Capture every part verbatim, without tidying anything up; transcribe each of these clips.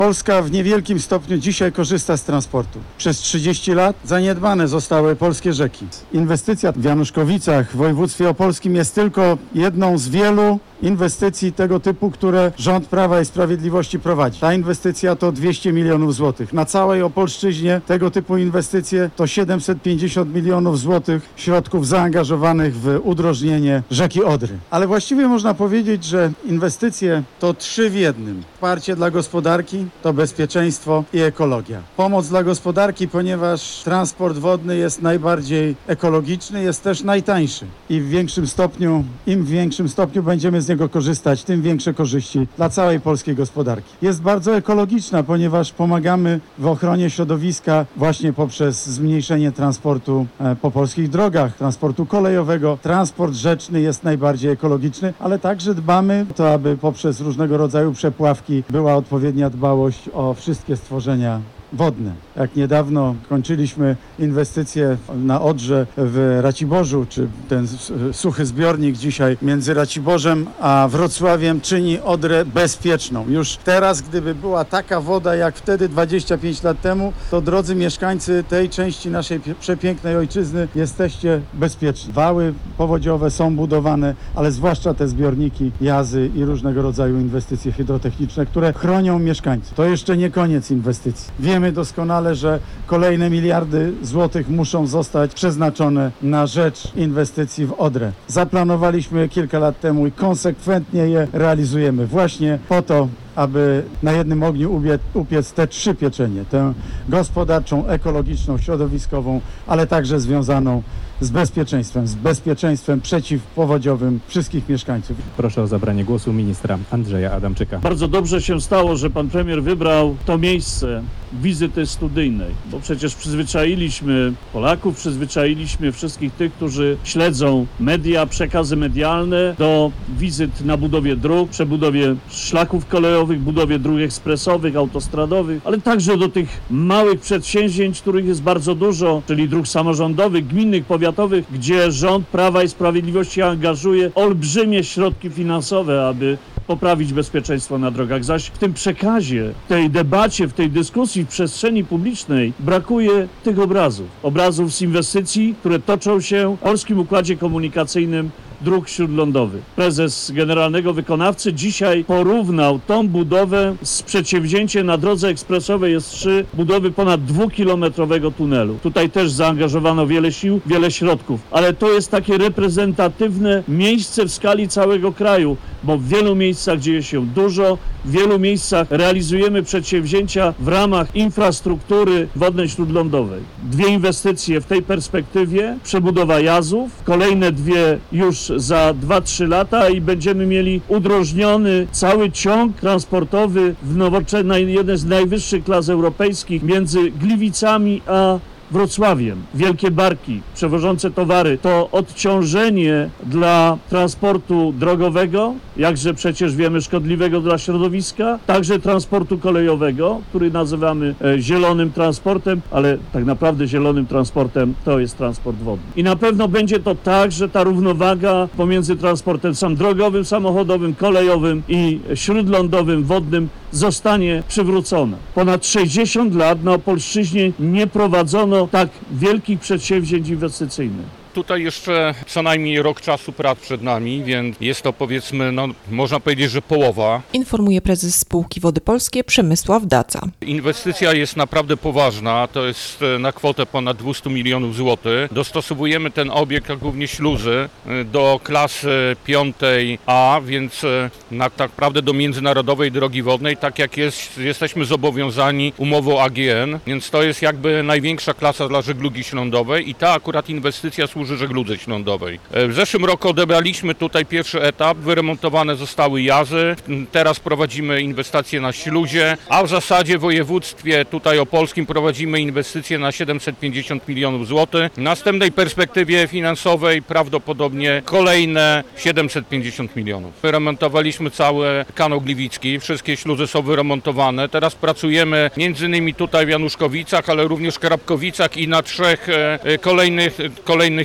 Polska w niewielkim stopniu dzisiaj korzysta z transportu. Przez trzydzieści lat zaniedbane zostały polskie rzeki. Inwestycja w Januszkowicach w województwie opolskim jest tylko jedną z wielu inwestycji tego typu, które rząd Prawa i Sprawiedliwości prowadzi. Ta inwestycja to dwieście milionów złotych. Na całej Opolszczyźnie tego typu inwestycje to siedemset pięćdziesiąt milionów złotych środków zaangażowanych w udrożnienie rzeki Odry. Ale właściwie można powiedzieć, że inwestycje to trzy w jednym. Wsparcie dla gospodarki to bezpieczeństwo i ekologia. Pomoc dla gospodarki, ponieważ transport wodny jest najbardziej ekologiczny, jest też najtańszy. I w większym stopniu, im w większym stopniu będziemy z niego korzystać, tym większe korzyści dla całej polskiej gospodarki. Jest bardzo ekologiczna, ponieważ pomagamy w ochronie środowiska właśnie poprzez zmniejszenie transportu po polskich drogach, transportu kolejowego. Transport rzeczny jest najbardziej ekologiczny, ale także dbamy o to, aby poprzez różnego rodzaju przepławki była odpowiednia dbałość o wszystkie stworzenia wodne. Jak niedawno kończyliśmy inwestycje na Odrze w Raciborzu, czy ten suchy zbiornik dzisiaj między Raciborzem a Wrocławiem czyni Odrę bezpieczną. Już teraz, gdyby była taka woda jak wtedy dwadzieścia pięć lat temu, to drodzy mieszkańcy tej części naszej przepięknej ojczyzny, jesteście bezpieczni. Wały powodziowe są budowane, ale zwłaszcza te zbiorniki, jazy i różnego rodzaju inwestycje hydrotechniczne, które chronią mieszkańców. To jeszcze nie koniec inwestycji. Wiemy doskonale, że kolejne miliardy złotych muszą zostać przeznaczone na rzecz inwestycji w Odrę. Zaplanowaliśmy je kilka lat temu i konsekwentnie je realizujemy właśnie po to, aby na jednym ogniu upiec te trzy pieczenie, tę gospodarczą, ekologiczną, środowiskową, ale także związaną z bezpieczeństwem, z bezpieczeństwem przeciwpowodziowym wszystkich mieszkańców. Proszę o zabranie głosu ministra Andrzeja Adamczyka. Bardzo dobrze się stało, że pan premier wybrał to miejsce wizyty studyjnej, bo przecież przyzwyczailiśmy Polaków, przyzwyczailiśmy wszystkich tych, którzy śledzą media, przekazy medialne do wizyt na budowie dróg, przebudowie szlaków kolejowych, budowie dróg ekspresowych, autostradowych, ale także do tych małych przedsięwzięć, których jest bardzo dużo, czyli dróg samorządowych, gminnych, powiatowych, gdzie rząd Prawa i Sprawiedliwości angażuje olbrzymie środki finansowe, aby poprawić bezpieczeństwo na drogach. Zaś w tym przekazie, w tej debacie, w tej dyskusji w przestrzeni publicznej brakuje tych obrazów. Obrazów z inwestycji, które toczą się w Polskim Układzie Komunikacyjnym Dróg Śródlądowych. Prezes generalnego wykonawcy dzisiaj porównał tą budowę z przedsięwzięciem na drodze ekspresowej S trzy, budowy ponad dwukilometrowego tunelu. Tutaj też zaangażowano wiele sił, wiele środków, ale to jest takie reprezentatywne miejsce w skali całego kraju, bo w wielu miejscach dzieje się dużo, w wielu miejscach realizujemy przedsięwzięcia w ramach infrastruktury wodnej śródlądowej. Dwie inwestycje w tej perspektywie, przebudowa jazów, kolejne dwie już za dwa trzy lata i będziemy mieli udrożniony cały ciąg transportowy w nowoczesnej, jeden z najwyższych klas europejskich między Gliwicami a Wrocławiem. Wielkie barki przewożące towary to odciążenie dla transportu drogowego, jakże przecież wiemy szkodliwego dla środowiska, także transportu kolejowego, który nazywamy e, zielonym transportem, ale tak naprawdę zielonym transportem to jest transport wodny. I na pewno będzie to tak, że ta równowaga pomiędzy transportem sam drogowym, samochodowym, kolejowym i śródlądowym, wodnym zostanie przywrócona. Ponad sześćdziesiąt lat na Opolszczyźnie nie prowadzono tak wielkich przedsięwzięć inwestycyjnych. Tutaj jeszcze co najmniej rok czasu prac przed nami, więc jest to, powiedzmy, no, można powiedzieć, że połowa. Informuje prezes spółki Wody Polskie Przemysław Daca. Inwestycja jest naprawdę poważna, to jest na kwotę ponad dwieście milionów złotych. Dostosowujemy ten obiekt, jak również śluzy, do klasy piątej A, więc na, tak naprawdę do międzynarodowej drogi wodnej, tak jak jest, jesteśmy zobowiązani umową A G N, więc to jest jakby największa klasa dla żeglugi śródlądowej i ta akurat inwestycja służy żegludze śródlądowej. W zeszłym roku odebraliśmy tutaj pierwszy etap, wyremontowane zostały jazy, teraz prowadzimy inwestycje na śluzie, a w zasadzie w województwie tutaj opolskim prowadzimy inwestycje na siedemset pięćdziesiąt milionów złotych. W następnej perspektywie finansowej prawdopodobnie kolejne siedemset pięćdziesiąt milionów. Wyremontowaliśmy cały kanał gliwicki, wszystkie śluzy są wyremontowane. Teraz pracujemy między innymi tutaj w Januszkowicach, ale również w Krapkowicach i na trzech kolejnych, kolejnych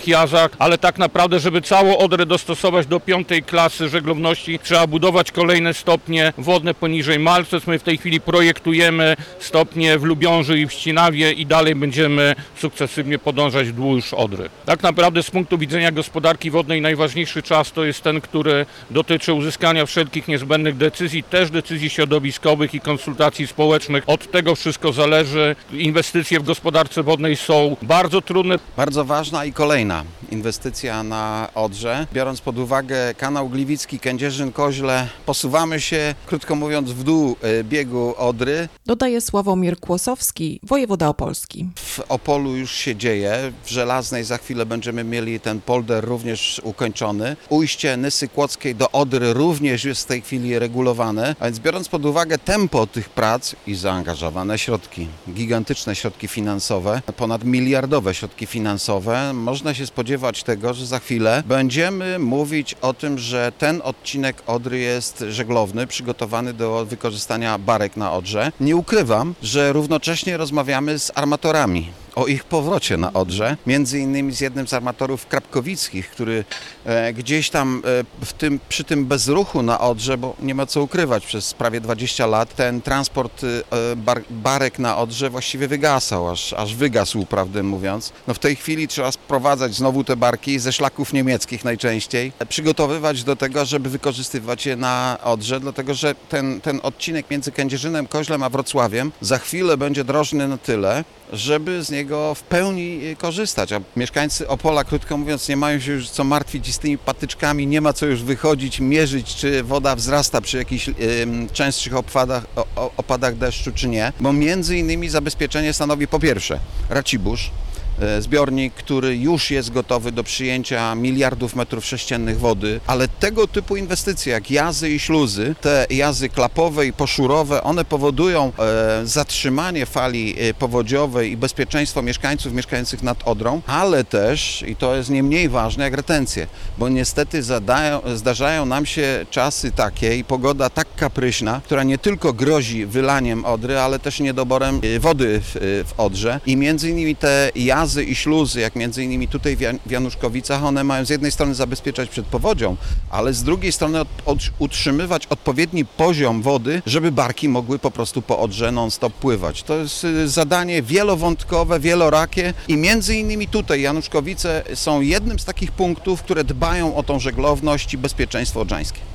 tych jazach, ale tak naprawdę, żeby całą Odrę dostosować do piątej klasy żeglowności, trzeba budować kolejne stopnie wodne poniżej Malczec. My w tej chwili projektujemy stopnie w Lubiąży i w Ścinawie i dalej będziemy sukcesywnie podążać wzdłuż Odry. Tak naprawdę z punktu widzenia gospodarki wodnej najważniejszy czas to jest ten, który dotyczy uzyskania wszelkich niezbędnych decyzji, też decyzji środowiskowych i konsultacji społecznych. Od tego wszystko zależy. Inwestycje w gospodarce wodnej są bardzo trudne. Bardzo ważna i kolejna inwestycja na Odrze. Biorąc pod uwagę kanał Gliwicki, Kędzierzyn-Koźle, posuwamy się, krótko mówiąc, w dół biegu Odry. Dodaje Sławomir Kłosowski, wojewoda opolski. W Opolu już się dzieje. W Żelaznej za chwilę będziemy mieli ten polder również ukończony. Ujście Nysy Kłodzkiej do Odry również jest w tej chwili regulowane. A więc biorąc pod uwagę tempo tych prac i zaangażowane środki, gigantyczne środki finansowe, ponad miliardowe środki finansowe, można się spodziewać tego, że za chwilę będziemy mówić o tym, że ten odcinek Odry jest żeglowny, przygotowany do wykorzystania barek na Odrze. Nie ukrywam, że równocześnie rozmawiamy z armatorami o ich powrocie na Odrze, między innymi z jednym z armatorów krapkowickich, który e, gdzieś tam e, w tym, przy tym bezruchu na Odrze, bo nie ma co ukrywać, przez prawie dwadzieścia lat ten transport e, bar, barek na Odrze właściwie wygasał, aż, aż wygasł, prawdę mówiąc. No w tej chwili trzeba sprowadzać znowu te barki ze szlaków niemieckich najczęściej, przygotowywać do tego, żeby wykorzystywać je na Odrze, dlatego że ten, ten odcinek między Kędzierzynem, Koźlem a Wrocławiem za chwilę będzie drożny na tyle, żeby z niego w pełni korzystać, a mieszkańcy Opola, krótko mówiąc, nie mają się już co martwić i z tymi patyczkami nie ma co już wychodzić, mierzyć, czy woda wzrasta przy jakichś y, częstszych opadach, o, opadach deszczu, czy nie, bo między innymi zabezpieczenie stanowi po pierwsze Racibórz, zbiornik, który już jest gotowy do przyjęcia miliardów metrów sześciennych wody, ale tego typu inwestycje jak jazy i śluzy, te jazy klapowe i poszurowe, one powodują e, zatrzymanie fali powodziowej i bezpieczeństwo mieszkańców mieszkających nad Odrą, ale też, i to jest nie mniej ważne, jak retencje, bo niestety zadają, zdarzają nam się czasy takie i pogoda tak kapryśna, która nie tylko grozi wylaniem Odry, ale też niedoborem wody w, w Odrze i między innymi te jazy i śluzy, jak między innymi tutaj w Januszkowicach, one mają z jednej strony zabezpieczać przed powodzią, ale z drugiej strony od, od, utrzymywać odpowiedni poziom wody, żeby barki mogły po prostu po Odrze non-stop pływać. To jest zadanie wielowątkowe, wielorakie i między innymi tutaj Januszkowice są jednym z takich punktów, które dbają o tą żeglowność i bezpieczeństwo odrzańskie.